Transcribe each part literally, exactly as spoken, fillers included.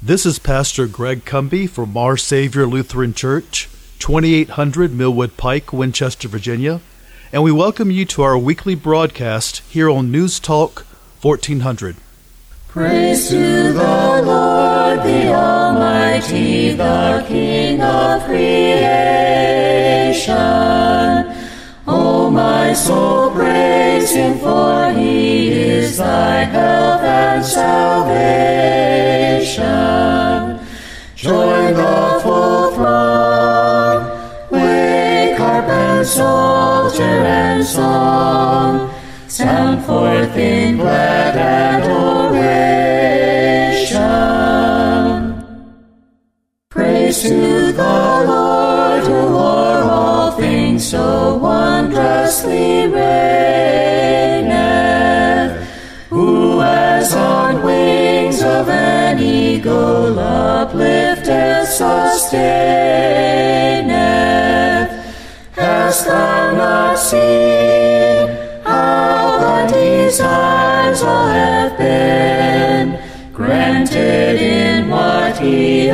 This is Pastor Greg Cumby from Our Savior Lutheran Church, twenty-eight hundred Millwood Pike, Winchester, Virginia, and we welcome you to our weekly broadcast here on News Talk fourteen hundred. Praise to the Lord, the Almighty, the King of creation. O my soul, praise Him, for He is thy help and salvation. Join the full throng, wake, harp and psalter and song, sound forth in glad adoration. Praise to the Lord, who o'er all things so wondrously reigneth, who as on wings of an eagle uplifteth, sustaineth. Hast thou not seen how the desires all have been granted in what He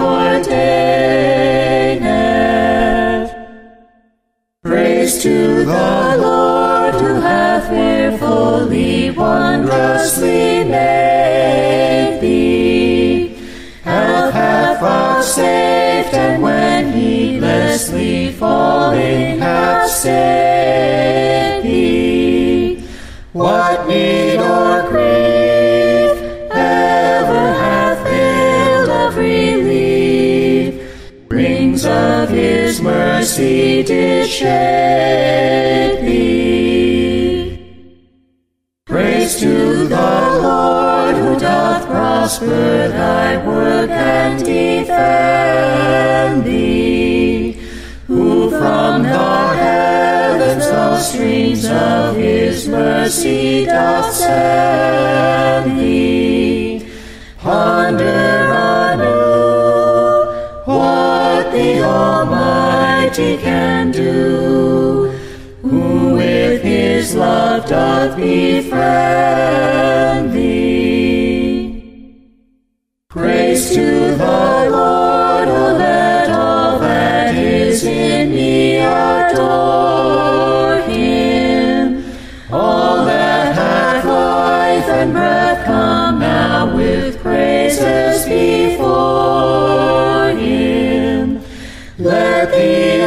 ordaineth? Praise to the Lord, who hath fearfully, wondrously made thee, health hath vouchsafed, and when heedlessly falling hath saved thee. What need or grief ever hath failed of relief, rings of His mercy did shade thee. Praise to the Lord, who doth prosper thy work and defend thee, who from the heavens the streams of His mercy doth send thee. Ponder anew what the Almighty can do, who with His love doth befriend thee. Praise to the Lord, O let all that is in me adore Him. All that hath life and breath, come now with praises before Him. Let the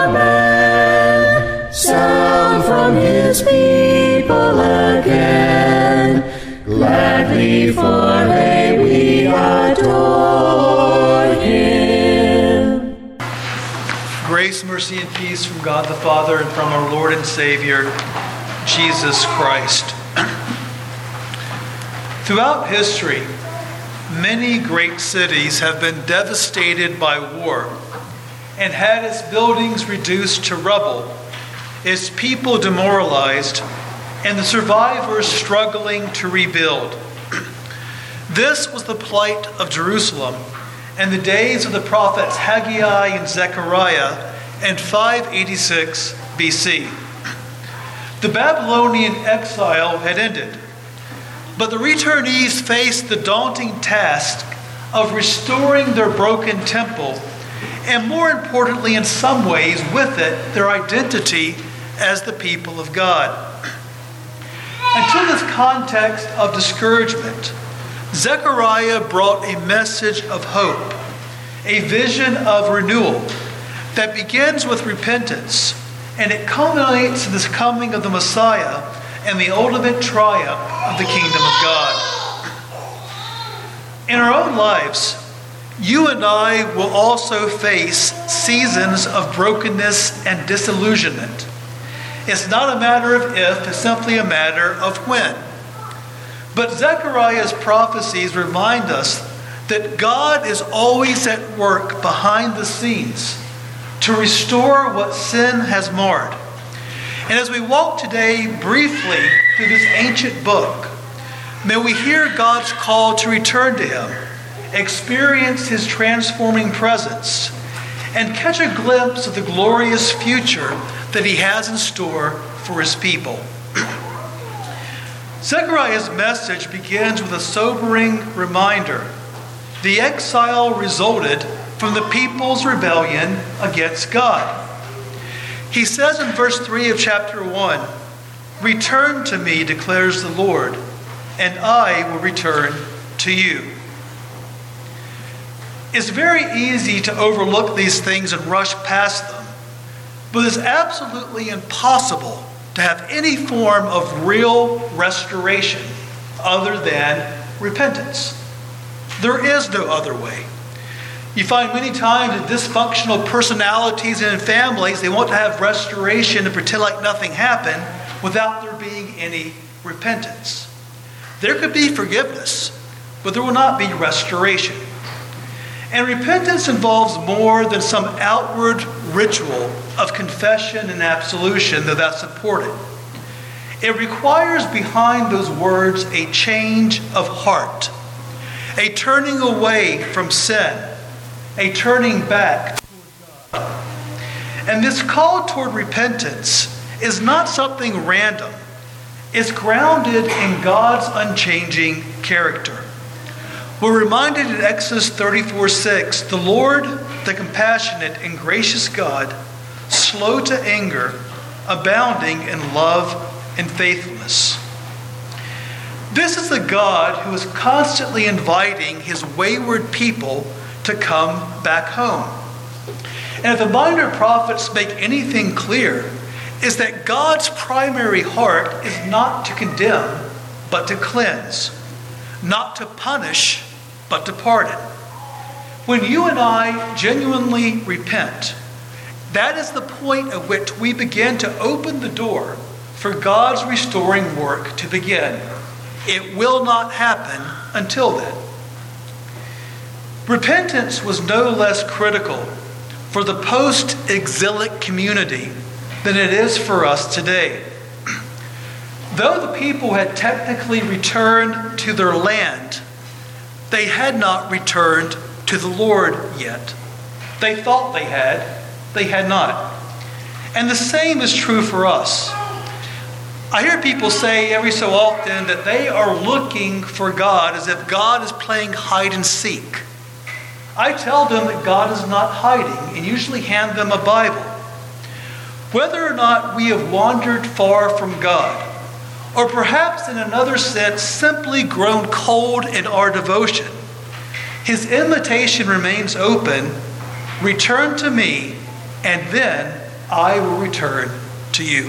Amen sound from His people again. Gladly for hey we adore Him. Grace, mercy, and peace from God the Father and from our Lord and Savior, Jesus Christ. Throughout history, many great cities have been devastated by war and had its buildings reduced to rubble, its people demoralized, and the survivors struggling to rebuild. This was the plight of Jerusalem in the days of the prophets Haggai and Zechariah in five eighty-six B C. The Babylonian exile had ended, but the returnees faced the daunting task of restoring their broken temple, and more importantly, in some ways, with it, their identity as the people of God. Into this context of discouragement, Zechariah brought a message of hope, a vision of renewal that begins with repentance, and it culminates in this coming of the Messiah and the ultimate triumph of the kingdom of God. In our own lives, you and I will also face seasons of brokenness and disillusionment. It's not a matter of if, it's simply a matter of when. But Zechariah's prophecies remind us that God is always at work behind the scenes to restore what sin has marred. And as we walk today briefly through this ancient book, may we hear God's call to return to Him, experience His transforming presence, and catch a glimpse of the glorious future that He has in store for His people. Zechariah's message begins with a sobering reminder The exile resulted from the people's rebellion against God. He says in verse three of chapter one, "Return to me, declares the Lord, and I will return to you." It's very easy to overlook these things and rush past them, but it's absolutely impossible to have any form of real restoration other than repentance. There is no other way. You find many times that dysfunctional personalities and in families, they want to have restoration and pretend like nothing happened without there being any repentance. There could be forgiveness, but there will not be restoration. And repentance involves more than some outward ritual of confession and absolution, though that's important. It requires behind those words a change of heart, a turning away from sin, a turning back toward God. And this call toward repentance is not something random. It's grounded in God's unchanging character. We're reminded in Exodus thirty-four six, the Lord, the compassionate and gracious God, slow to anger, abounding in love and faithfulness. This is the God who is constantly inviting his wayward people to come back home. And if the minor prophets make anything clear, is that God's primary heart is not to condemn, but to cleanse, not to punish, but to pardon. When you and I genuinely repent, that is the point at which we begin to open the door for God's restoring work to begin. It will not happen until then. Repentance was no less critical for the post-exilic community than it is for us today. Though the people had technically returned to their land, they had not returned to the Lord yet. They thought they had, they had not. And the same is true for us. I hear people say every so often that they are looking for God as if God is playing hide and seek. I tell them that God is not hiding and usually hand them a Bible. Whether or not we have wandered far from God, or perhaps in another sense simply grown cold in our devotion, his invitation remains open: return to me, and then I will return to you.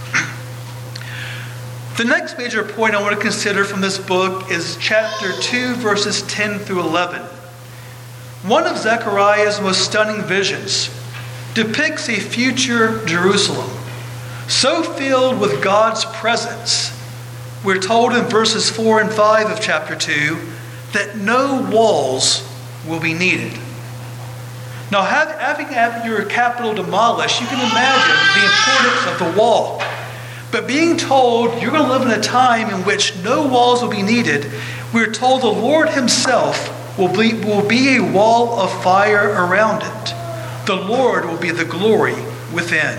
The next major point I want to consider from this book is chapter two, verses ten through eleven. One of Zechariah's most stunning visions depicts a future Jerusalem so filled with God's presence, we're told in verses four and five of chapter two, that no walls will be needed. Now, having had your capital demolished, you can imagine the importance of the wall. But being told you're going to live in a time in which no walls will be needed, we're told the Lord himself will be, will be a wall of fire around it. The Lord will be the glory within.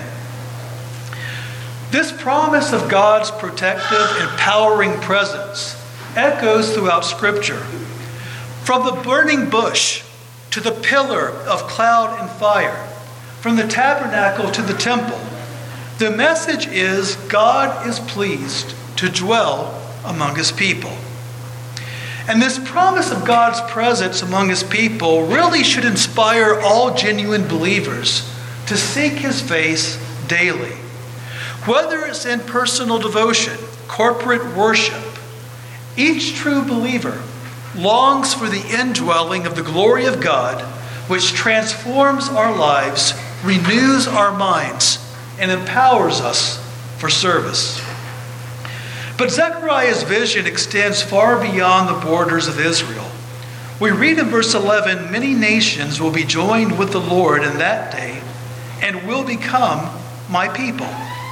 This promise of God's protective, empowering presence echoes throughout Scripture. From the burning bush to the pillar of cloud and fire, from the tabernacle to the temple, the message is God is pleased to dwell among his people. And this promise of God's presence among his people really should inspire all genuine believers to seek his face daily. Whether it's in personal devotion, corporate worship, each true believer longs for the indwelling of the glory of God, which transforms our lives, renews our minds, and empowers us for service. But Zechariah's vision extends far beyond the borders of Israel. We read in verse eleven, many nations will be joined with the Lord in that day and will become my people.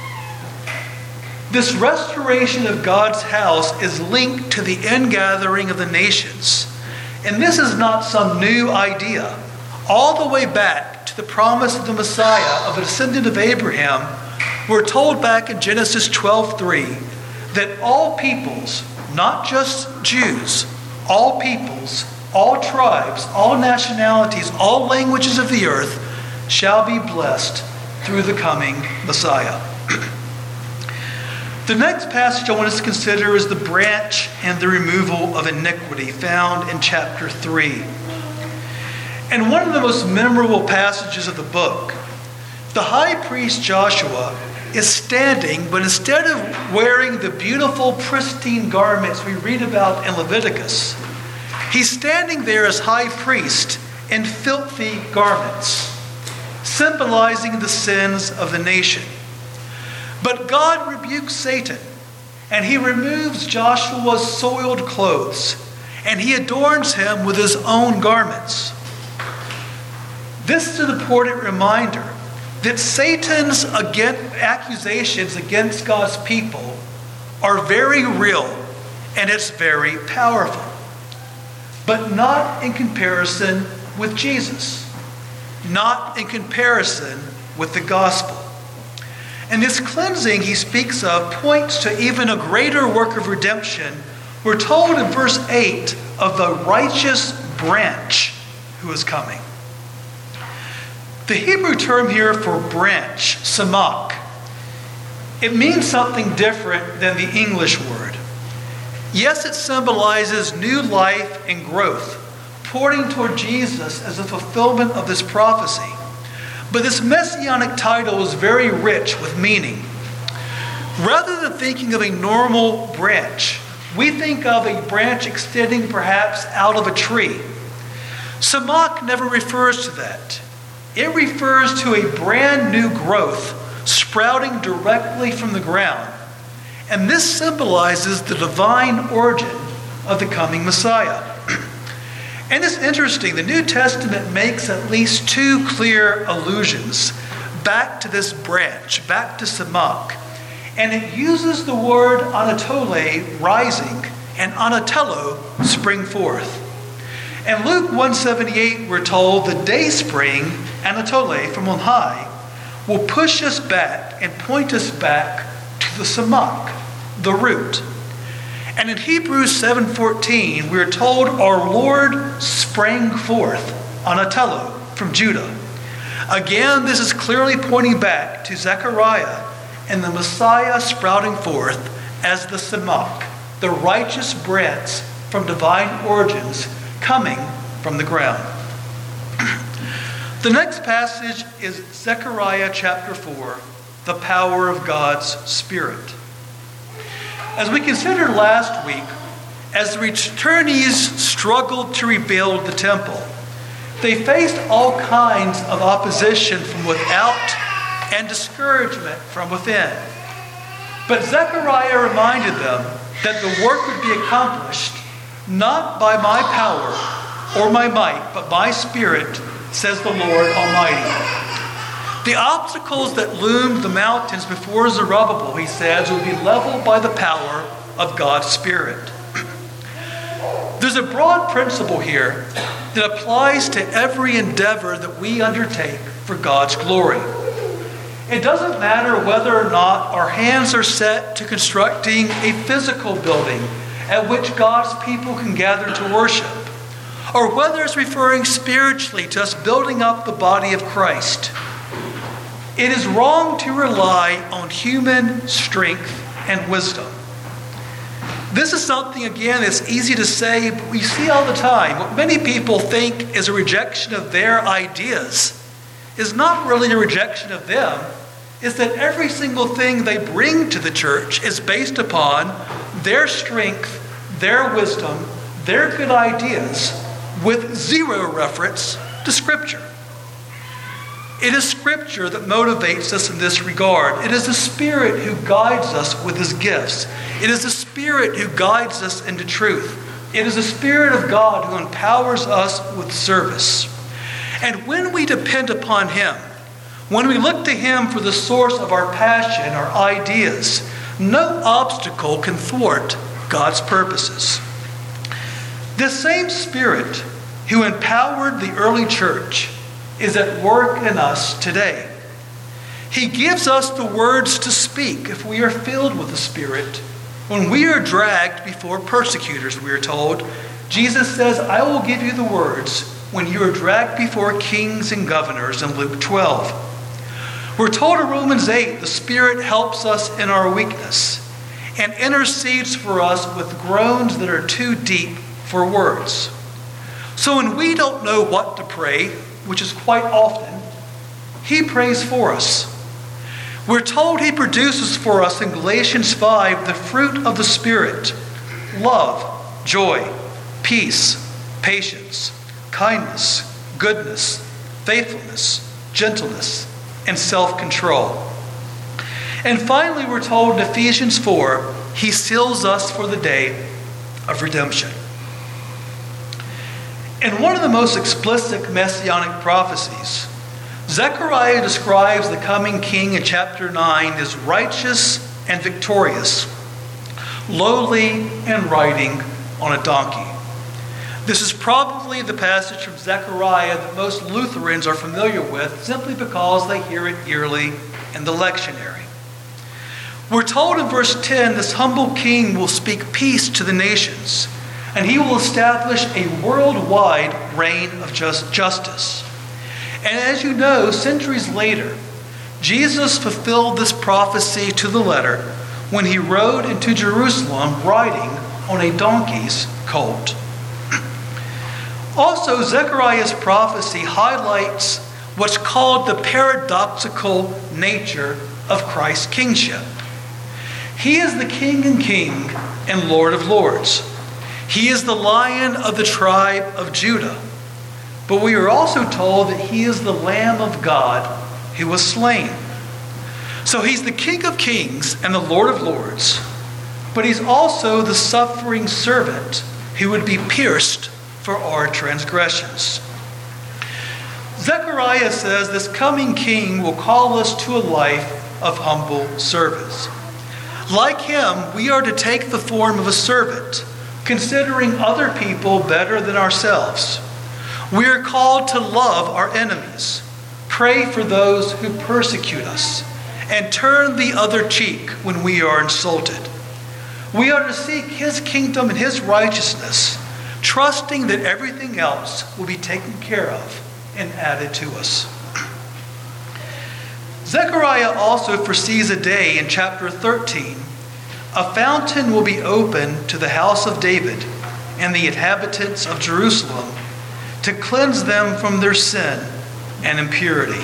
This restoration of God's house is linked to the ingathering of the nations. And this is not some new idea. All the way back to the promise of the Messiah, of a descendant of Abraham, we're told back in Genesis twelve three that all peoples, not just Jews, all peoples all tribes, all nationalities, all languages of the earth shall be blessed through the coming Messiah. The next passage I want us to consider is the branch and the removal of iniquity, found in chapter three. And one of the most memorable passages of the book, the high priest Joshua is standing, but instead of wearing the beautiful, pristine garments we read about in Leviticus, he's standing there as high priest in filthy garments, symbolizing the sins of the nation. But God rebukes Satan, and he removes Joshua's soiled clothes, and he adorns him with his own garments. This is an important reminder that Satan's against, accusations against God's people are very real, and it's very powerful, but not in comparison with Jesus, not in comparison with the gospel. And this cleansing he speaks of points to even a greater work of redemption. We're told in verse eight of the righteous branch who is coming. The Hebrew term here for branch, samak, it means something different than the English word. Yes, it symbolizes new life and growth, pointing toward Jesus as a fulfillment of this prophecy. But this messianic title is very rich with meaning. Rather than thinking of a normal branch, we think of a branch extending perhaps out of a tree. Samak never refers to that. It refers to a brand new growth sprouting directly from the ground. And this symbolizes the divine origin of the coming Messiah. And it's interesting, the New Testament makes at least two clear allusions back to this branch, back to Samak. And it uses the word anatole, rising, and anatello, spring forth. In Luke one seventy-eight, we're told the day spring, anatole, from on high, will push us back and point us back to the Samak, the root. And in Hebrews seven fourteen, we are told our Lord sprang forth, anatello, from Judah. Again, this is clearly pointing back to Zechariah and the Messiah sprouting forth as the Samak, the righteous branch from divine origins coming from the ground. The next passage is Zechariah chapter four, the power of God's Spirit. As we considered last week, as the returnees struggled to rebuild the temple, they faced all kinds of opposition from without and discouragement from within. But Zechariah reminded them that the work would be accomplished not by my power or my might, but by Spirit, says the Lord Almighty. The obstacles that loomed the mountains before Zerubbabel, he says, will be leveled by the power of God's Spirit. There's a broad principle here that applies to every endeavor that we undertake for God's glory. It doesn't matter whether or not our hands are set to constructing a physical building at which God's people can gather to worship, or whether it's referring spiritually to us building up the body of Christ. It is wrong to rely on human strength and wisdom. This is something, again, that's easy to say, but we see all the time. What many people think is a rejection of their ideas is not really a rejection of them. It's that every single thing they bring to the church is based upon their strength, their wisdom, their good ideas, with zero reference to Scripture. It is Scripture that motivates us in this regard. It is the Spirit who guides us with His gifts. It is the Spirit who guides us into truth. It is the Spirit of God who empowers us with service. And when we depend upon Him, when we look to Him for the source of our passion, our ideas, no obstacle can thwart God's purposes. This same Spirit who empowered the early church is at work in us today. He gives us the words to speak if we are filled with the Spirit. When we are dragged before persecutors, we are told, Jesus says, I will give you the words when you are dragged before kings and governors in Luke twelve. We're told in Romans eight, the Spirit helps us in our weakness and intercedes for us with groans that are too deep for words. So when we don't know what to pray, which is quite often, he prays for us. We're told he produces for us in Galatians five the fruit of the Spirit: love, joy, peace, patience, kindness, goodness, faithfulness, gentleness, and self-control. And finally, we're told in Ephesians four, he seals us for the day of redemption. In one of the most explicit messianic prophecies, Zechariah describes the coming king in chapter nine as righteous and victorious, lowly and riding on a donkey. This is probably the passage from Zechariah that most Lutherans are familiar with simply because they hear it yearly in the lectionary. We're told in verse ten, this humble king will speak peace to the nations, and he will establish a worldwide reign of just justice. And as you know, centuries later, Jesus fulfilled this prophecy to the letter when he rode into Jerusalem riding on a donkey's colt. Also, Zechariah's prophecy highlights what's called the paradoxical nature of Christ's kingship. He is the King and King and Lord of Lords. He is the Lion of the tribe of Judah. But we are also told that he is the Lamb of God who was slain. So he's the King of Kings and the Lord of Lords, but he's also the suffering servant who would be pierced for our transgressions. Zechariah says this coming king will call us to a life of humble service. Like him, we are to take the form of a servant, considering other people better than ourselves. We are called to love our enemies, pray for those who persecute us, and turn the other cheek when we are insulted. We are to seek his kingdom and his righteousness, trusting that everything else will be taken care of and added to us. Zechariah also foresees a day in chapter thirteen. A fountain will be opened to the house of David and the inhabitants of Jerusalem to cleanse them from their sin and impurity.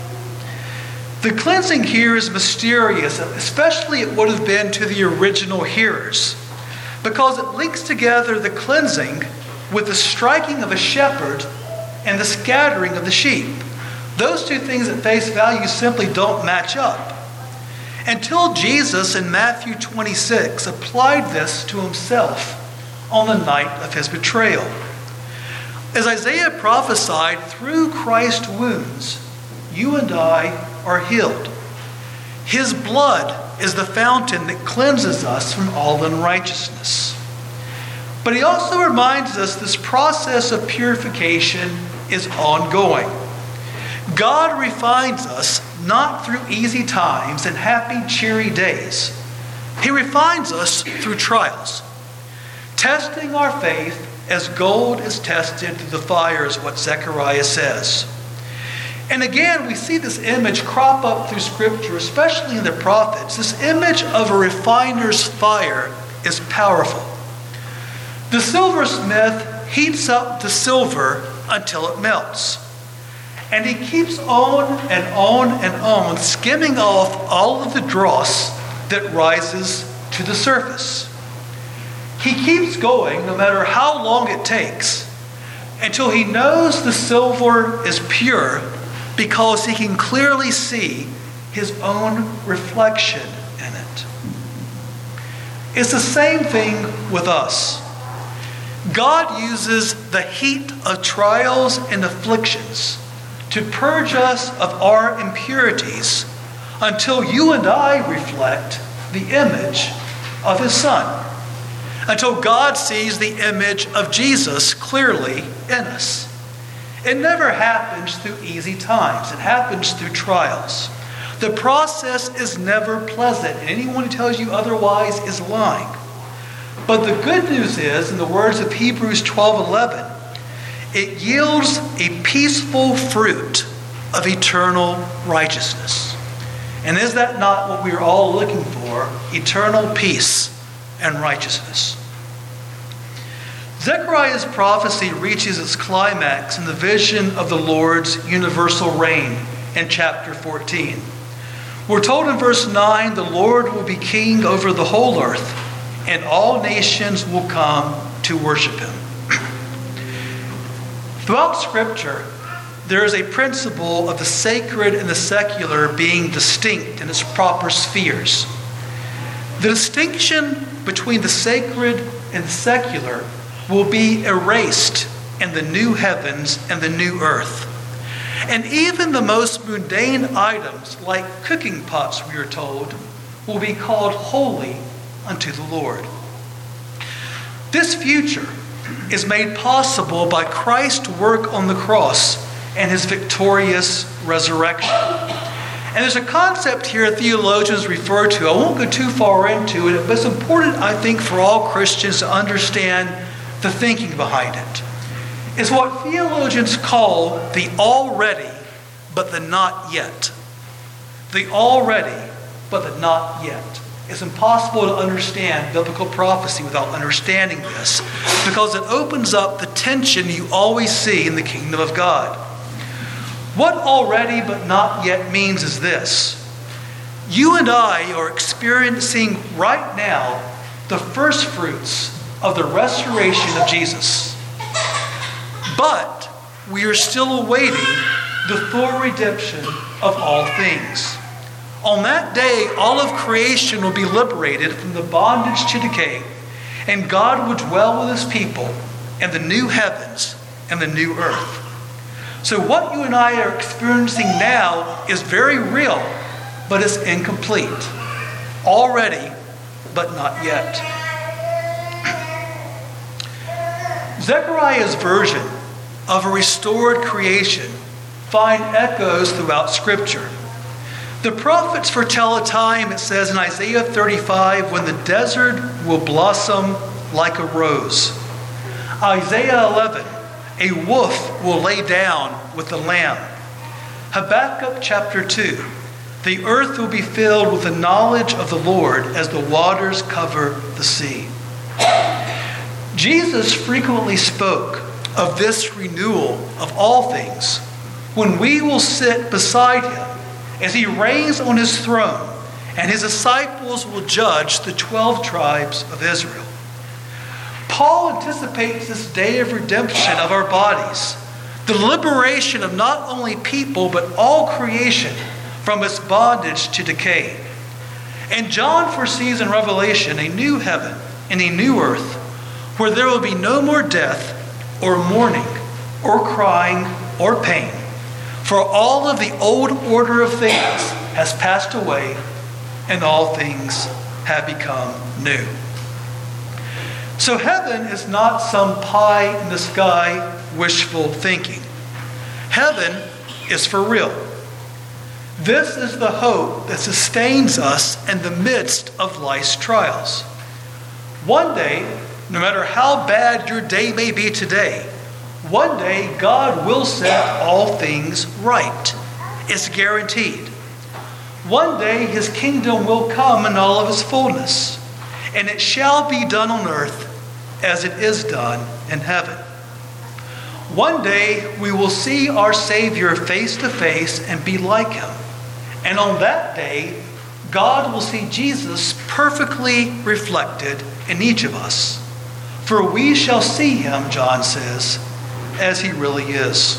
The cleansing here is mysterious, especially it would have been to the original hearers, because it links together the cleansing with the striking of a shepherd and the scattering of the sheep. Those two things at face value simply don't match up. Until Jesus in Matthew twenty-six applied this to himself on the night of his betrayal. As Isaiah prophesied, through Christ's wounds, you and I are healed. His blood is the fountain that cleanses us from all unrighteousness. But he also reminds us this process of purification is ongoing. God refines us not through easy times and happy, cheery days. He refines us through trials, testing our faith as gold is tested through the fire, is what Zechariah says. And again, we see this image crop up through Scripture, especially in the prophets. This image of a refiner's fire is powerful. The silversmith heats up the silver until it melts. And he keeps on and on and on, skimming off all of the dross that rises to the surface. He keeps going no matter how long it takes until he knows the silver is pure, because he can clearly see his own reflection in it. It's the same thing with us. God uses the heat of trials and afflictions to purge us of our impurities until you and I reflect the image of his Son, until God sees the image of Jesus clearly in us. It never happens through easy times. It happens through trials. The process is never pleasant, and anyone who tells you otherwise is lying. But the good news is, in the words of Hebrews twelve eleven, it yields a peaceful fruit of eternal righteousness. And is that not what we are all looking for? Eternal peace and righteousness. Zechariah's prophecy reaches its climax in the vision of the Lord's universal reign in chapter fourteen. We're told in verse nine, the Lord will be king over the whole earth, and all nations will come to worship him. Throughout Scripture, there is a principle of the sacred and the secular being distinct in its proper spheres. The distinction between the sacred and the secular will be erased in the new heavens and the new earth. And even the most mundane items, like cooking pots, we are told, will be called holy unto the Lord. This future is made possible by Christ's work on the cross and his victorious resurrection. And there's a concept here theologians refer to. I won't go too far into it, but it's important, I think, for all Christians to understand the thinking behind it. It's what theologians call the already, but the not yet. The already, but the not yet. It's impossible to understand biblical prophecy without understanding this, because it opens up the tension you always see in the kingdom of God. What already but not yet means is this. You and I are experiencing right now the first fruits of the restoration of Jesus. But we are still awaiting the full redemption of all things. On that day, all of creation will be liberated from the bondage to decay, and God will dwell with his people in the new heavens and the new earth. So what you and I are experiencing now is very real, but it's incomplete. Already, but not yet. Zechariah's version of a restored creation find echoes throughout Scripture. The prophets foretell a time, it says in Isaiah thirty-five, when the desert will blossom like a rose. Isaiah eleven, a wolf will lay down with the lamb. Habakkuk chapter two, the earth will be filled with the knowledge of the Lord as the waters cover the sea. Jesus frequently spoke of this renewal of all things when we will sit beside him as he reigns on his throne, and his disciples will judge the twelve tribes of Israel. Paul anticipates this day of redemption of our bodies, the liberation of not only people but all creation from its bondage to decay. And John foresees in Revelation a new heaven and a new earth where there will be no more death or mourning or crying or pain, for all of the old order of things has passed away and all things have become new. So heaven is not some pie in the sky wishful thinking. Heaven is for real. This is the hope that sustains us in the midst of life's trials. One day, no matter how bad your day may be today, one day God will set all things right. It's guaranteed. One day his kingdom will come in all of its fullness, and it shall be done on earth as it is done in heaven. One day we will see our Savior face to face and be like him. And on that day, God will see Jesus perfectly reflected in each of us. For we shall see him, John says, as he really is.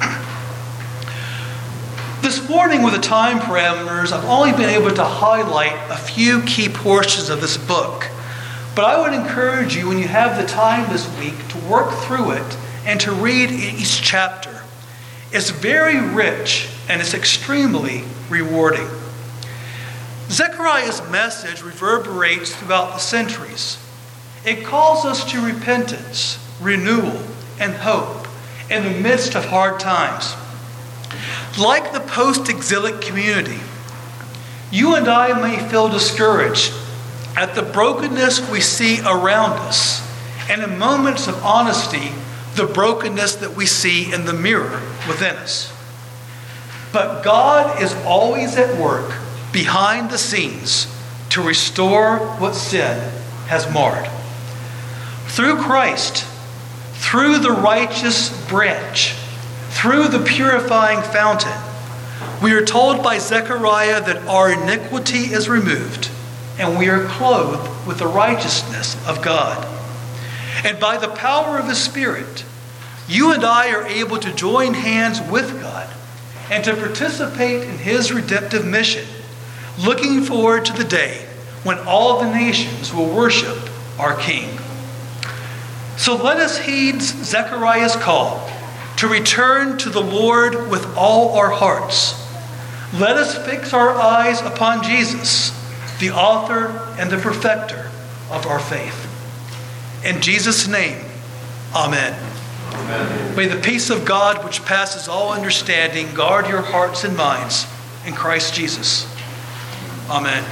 This morning, with the time parameters, I've only been able to highlight a few key portions of this book. But I would encourage you, when you have the time this week, to work through it and to read each chapter. It's very rich and it's extremely rewarding. Zechariah's message reverberates throughout the centuries. It calls us to repentance, renewal, and hope in the midst of hard times. Like the post-exilic community, you and I may feel discouraged at the brokenness we see around us, and in moments of honesty, the brokenness that we see in the mirror within us. But God is always at work behind the scenes to restore what sin has marred. Through Christ, through the righteous branch, through the purifying fountain, we are told by Zechariah that our iniquity is removed and we are clothed with the righteousness of God. And by the power of His Spirit, you and I are able to join hands with God and to participate in His redemptive mission, looking forward to the day when all the nations will worship our King. So let us heed Zechariah's call to return to the Lord with all our hearts. Let us fix our eyes upon Jesus, the author and the perfecter of our faith. In Jesus' name, amen. Amen. May the peace of God, which passes all understanding, guard your hearts and minds in Christ Jesus. Amen.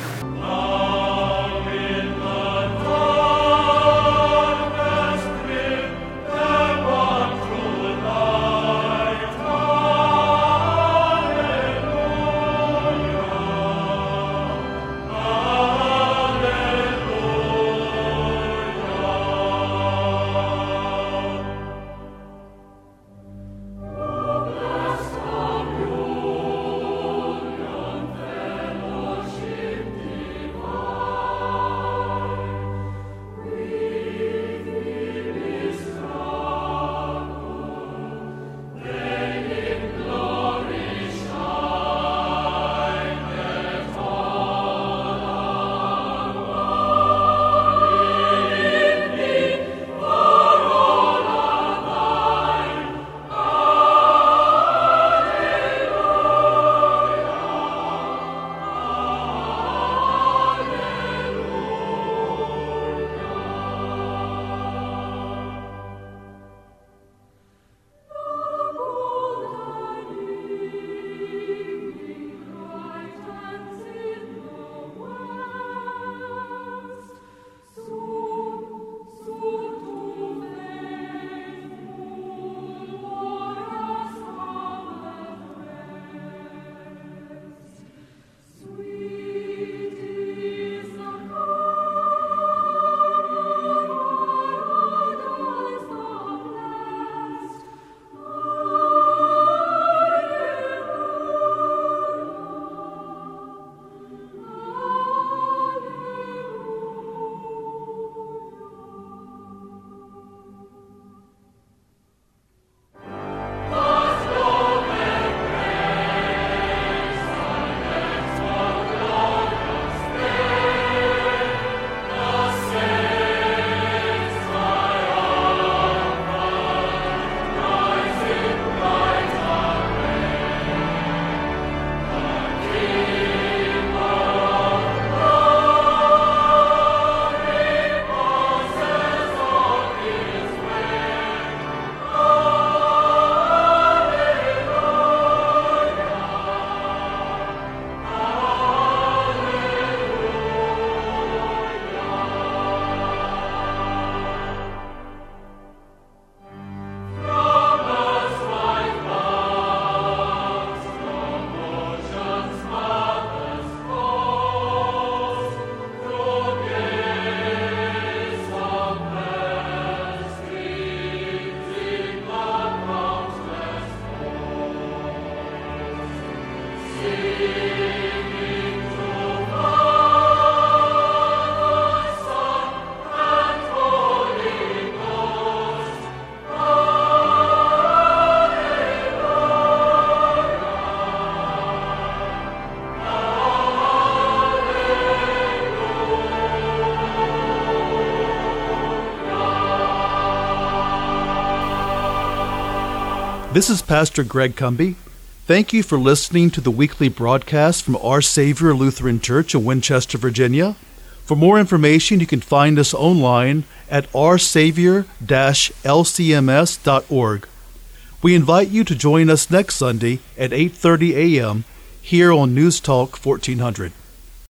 This is Pastor Greg Cumby. Thank you for listening to the weekly broadcast from Our Savior Lutheran Church in Winchester, Virginia. For more information, you can find us online at our savior dash l c m s dot org. We invite you to join us next Sunday at eight thirty a.m. here on News Talk fourteen hundred.